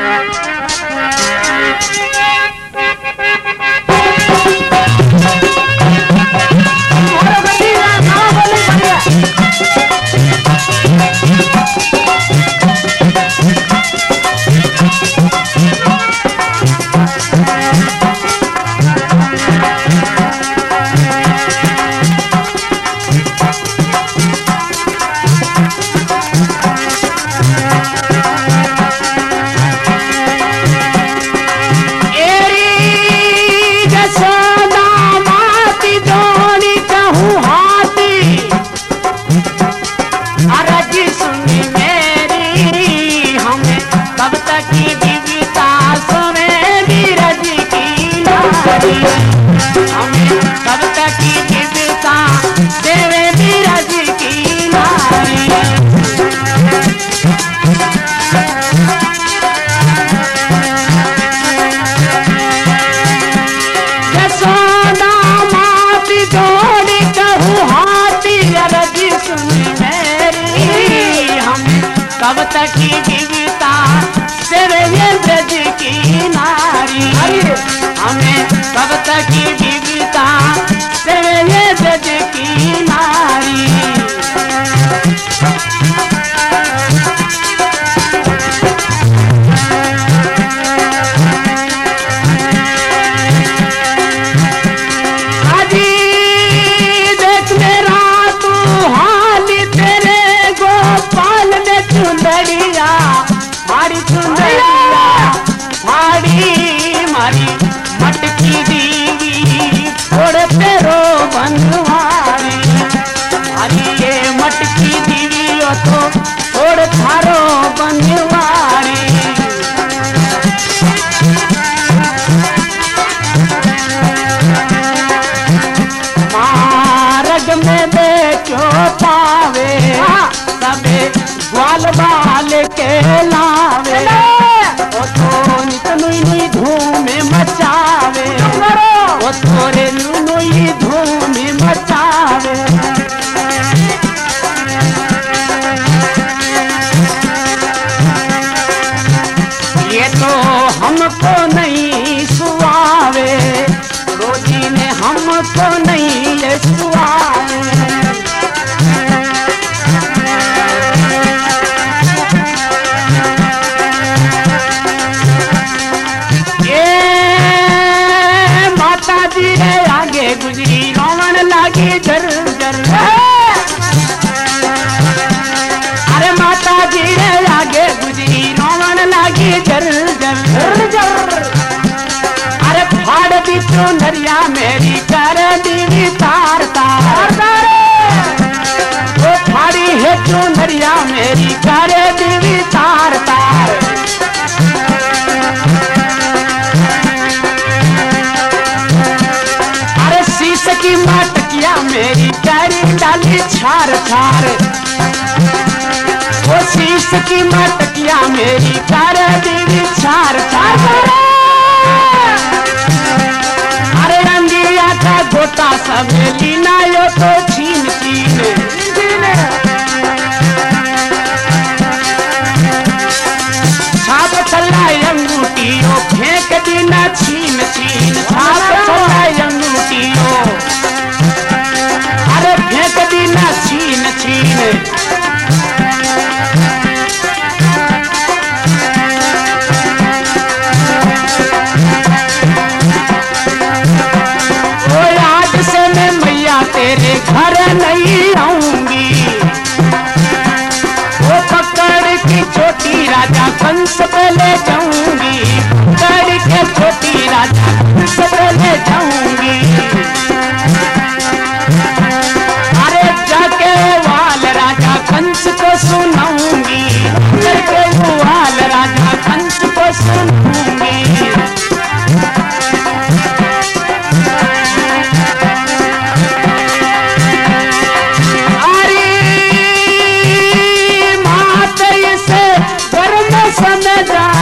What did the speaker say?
कब तक की जीविता तेरे ये ब्रज की नारी, हमें कब तक की जीविता तेरे ये ब्रज की नारी। मटकी दीवी थोड़े तेरो बनवारी, अरे ये मटकी दीवी हो तो थोड़े थारो बनवारी। मार्ग में बेचो पावे सबे ग्वाल बाल के लावे, तो नित नुई धूम मचावे, वो थोड़े नुई धूम मचावे। ये तो हमको नहीं सुआवे, रोजी ने हमको नहीं ये सुआवे। आगे गुजरी रोवन लागी जर जर, अरे माता जी रे आगे गुजरी रोवन लागी जर जर। अरे फाड़ दी तो नरिया मेरी कर दीवी तार तार, वो फाड़ी है तो नरिया मेरी कर दीवी तार तार। की मटकिया मेरी करी डाली छार छार, वो शीश की मटकिया मेरी कर दीवी छार छार। अरे अंगिया का गोटा सब लीना यो तो छीन छीन, छाप चला अंगूठियों फेंक दीना छीन छीन, छाप चला अंगूठियों अरे फेंक दीना छीन छीन। ओ आज से मैं मैया तेरे घर नहीं आऊंगी, वो पकड़ की छोटी राजा कंस पे ले जाऊंगी, पकड़ के छोटी राजा कंस पे ले जाऊंगी। अरे जाके वाल राजा कंस को सुनाऊंगी, जाके वाल राजा कंस को सुनाऊंगी। अरे मात से गर्म समय